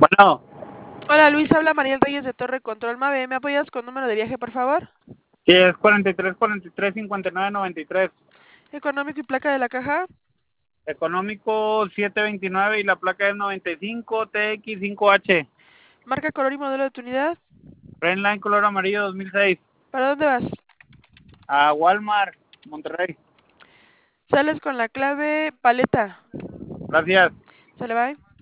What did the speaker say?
Bueno, Hola Luis, habla Mariel Reyes de Torre Control Mave. ¿Me apoyas con número de viaje, por favor? sí, es 43 Económico y placa de la caja. Económico 729 y la placa es 95 TX5H. Marca, color y modelo de tu unidad. Redline color amarillo 2006. ¿Para dónde vas? A Walmart, Monterrey. Sales con la clave paleta. Gracias. ¿Se le va?